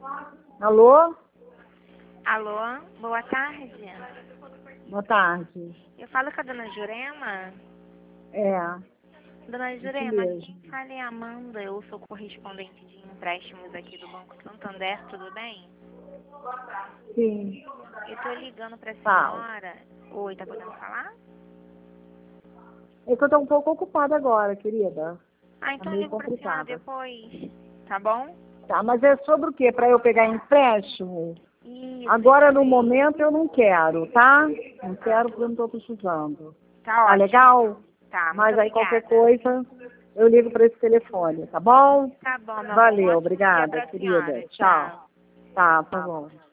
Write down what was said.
Alô? Alô, boa tarde. Boa tarde. Eu falo com a dona Jurema. É, Dona isso Jurema, mesmo. quem fala é a Amanda. Eu sou correspondente de empréstimos aqui do Banco Santander, tudo bem? Sim. Eu tô ligando pra Fala. senhora. Oi, tá podendo falar? É que eu tô um pouco ocupada agora, querida. Ah, Tá então eu meio ligo pra senhora complicada. depois. Tá bom? Tá, mas é sobre o quê? Para eu pegar empréstimo? Agora, Isso no mesmo. momento, eu não quero, tá? Não Ah, quero porque eu não tô precisando. tá Tá ótimo. legal? Tá, muito Mas aí qualquer obrigada. coisa, eu ligo para esse telefone, tá bom? Tá bom, meu amor. Um Valeu, ótimo dia obrigada, pra querida. senhora. Tchau. Tchau. Tá bom.